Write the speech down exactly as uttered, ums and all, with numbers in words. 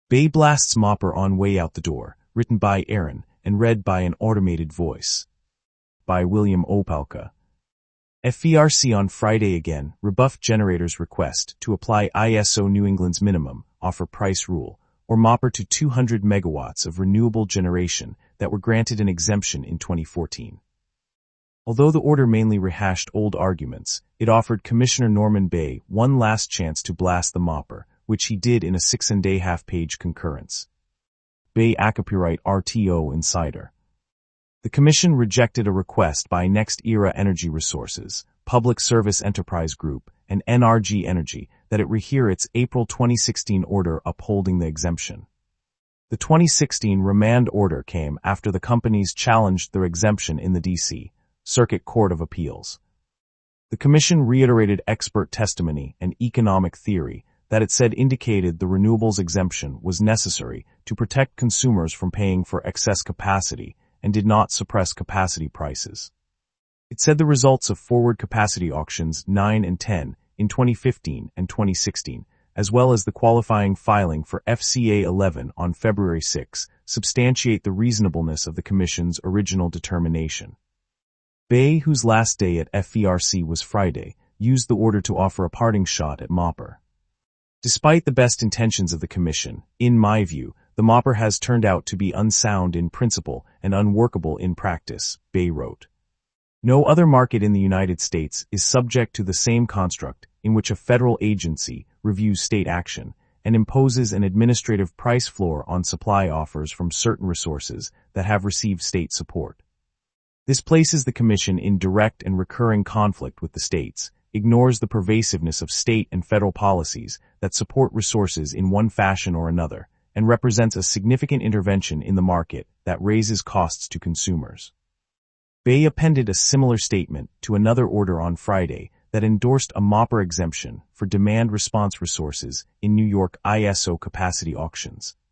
Bay blasts mopper on way out the door, written by Aaron, and read by an automated voice. By William Opalka. F E R C on Friday again rebuffed generators' request to apply I S O New England's minimum offer price rule, or mopper to two hundred megawatts of renewable generation that were granted an exemption in twenty fourteen. Although the order mainly rehashed old arguments, it offered Commissioner Norman Bay one last chance to blast the mopper, which he did in a six-and-a-half page concurrence. Bay Acapurite R T O Insider. The Commission rejected a request by Next Era Energy Resources, Public Service Enterprise Group, and N R G Energy that it rehear its April twenty sixteen order upholding the exemption. The twenty sixteen remand order came after the companies challenged their exemption in the D C Circuit Court of Appeals. The Commission reiterated expert testimony and economic theory that it said indicated the renewables exemption was necessary to protect consumers from paying for excess capacity and did not suppress capacity prices. It said the results of forward capacity auctions nine and ten in twenty fifteen and twenty sixteen, as well as the qualifying filing for F C A eleven on February sixth, substantiate the reasonableness of the Commission's original determination. Bay, whose last day at F E R C was Friday, used the order to offer a parting shot at mopper. Despite the best intentions of the Commission, in my view, the mopper has turned out to be unsound in principle and unworkable in practice, Bay wrote. No other market in the United States is subject to the same construct in which a federal agency reviews state action and imposes an administrative price floor on supply offers from certain resources that have received state support. This places the Commission in direct and recurring conflict with the states, ignores the pervasiveness of state and federal policies that support resources in one fashion or another, and represents a significant intervention in the market that raises costs to consumers. Bay appended a similar statement to another order on Friday that endorsed a mopper exemption for demand response resources in New York I S O capacity auctions.